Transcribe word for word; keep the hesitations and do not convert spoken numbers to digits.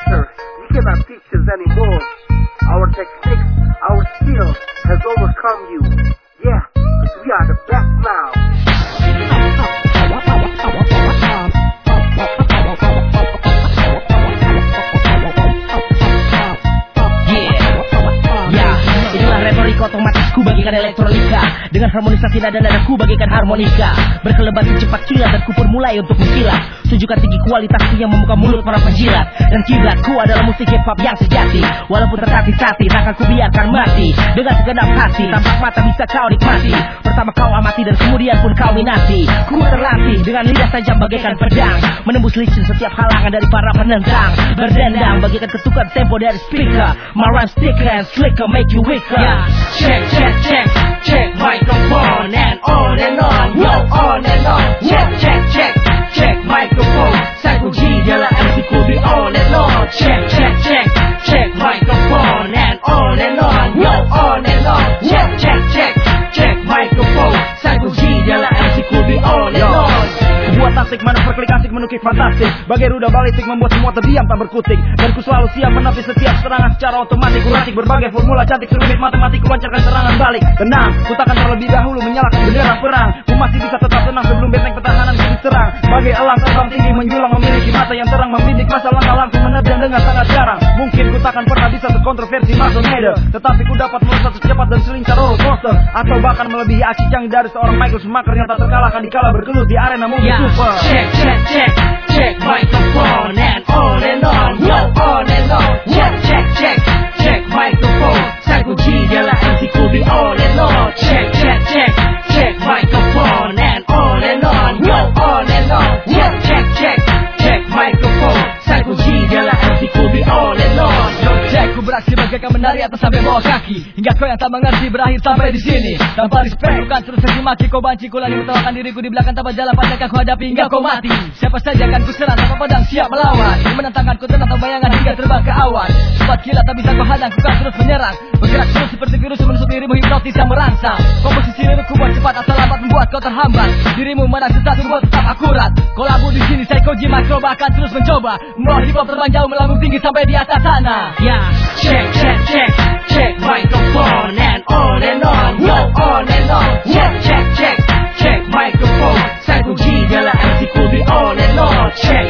master. You cannot teach us anymore. Our techniques, our skill has overcome you. Yeah, cause we are the best now. Otomatis ku bagikan elektronika dengan harmonisasi nada nadaku bagikan harmonika. Berkelebat secepat kilat dan ku mulai untuk mensilat. Tunjukkan tinggi kualitasku yang membuka mulut para penjilat. Dan kiblatku adalah musik hip hop yang sejati. Walaupun tertatih-tatih takkan ku biarkan mati. Dengan segenap hati tampak mata bisa kau nikmati. Pertama kau amati dan kemudian pun kau minati. Ku terlatih dengan lidah tajam bagaikan pedang, menembus lisin setiap halangan dari para penentang. Berdendang bagaikan ketukan tempo dari speaker. My rhyme sticker and slicker make you weaker. Yeah. Check, check, check, check, microphone and on and on, yo, on and on. Check, check, check, check, microphone. Psycho G, Della M C could be on and on. Check, check, check, check, microphone and on and on, yo, on and on. Check, check, check, check, microphone. Psycho G, Della M C could be on and on. Buat tasik, manuver klik asik menukik fantastik. Bagai rudal balistik membuat semua terdiam tak berkutik. Dan ku selalu siap menepis setiap serangan secara otomatis. Ku ratik berbagai formula cantik serumit matematik. Ku lancarkan serangan balik. Tenang, ku takkan terlebih dahulu menyalakan bendera perang. Ku masih bisa tetap tenang sebelum benteng pertahanan ku diserang. Bagai elang terbang tinggi menjulang memiliki mata yang terang. Membidik masa langkah-langkah menerjang dengan sangat jarang. Mungkin ku takkan pernah bisa terkontroversi masuk media, tetapi ku dapat melesat secepat dan selincar roller coaster. Atau bahkan melebihi aksi canggih dari seorang Michael Schumacher yang tak terkalahkan dikala bergelut di arena mobil yeah. Super. Check, check, check, check, microphone and on and on, yo, on and on. Check, check, check, check, microphone. Psycho G, Della M C could be on and on. Check, check, check, check, microphone and on and on, yo, on and on. Check, check, check, check, microphone. Psycho G, Della M C could be on and on. Yo, check, ku beraksi bagaikan menari atas sampai bawah kaki. Hingga kau yang tak mengerti berakhir sampai di sini. Tanpa respect, bukan terus caci maki. Kau banci, ku lari mentawakan diriku di belakang tanpa jalan panjang kau hadapi hingga kau mati. Siapa saja akan ku serang tanpa pedang siap melawan. Menentangkanku tenang tanpa bayangan hingga terbang ke awan. Cepat kilat tak bisa kau hadang, ku kan terus menyerang. Bergerak terus seperti virus menusuk dirimu hipnotis yang merangsang. Komposisi lirikku buat cepat asal lambat membuat kau terhambat. Dirimu menang sesat membuat tetap akurat. Kolabu di sini Psycho G Macro bahkan terus mencoba membawa hip hop terbang jauh melambung tinggi sampai di atas sana. Yeah. Check, check, check, check, microphone and on and on, yo, on and on. Check, check, check, check, microphone. Psycho G, Della M C could be on and on. Check,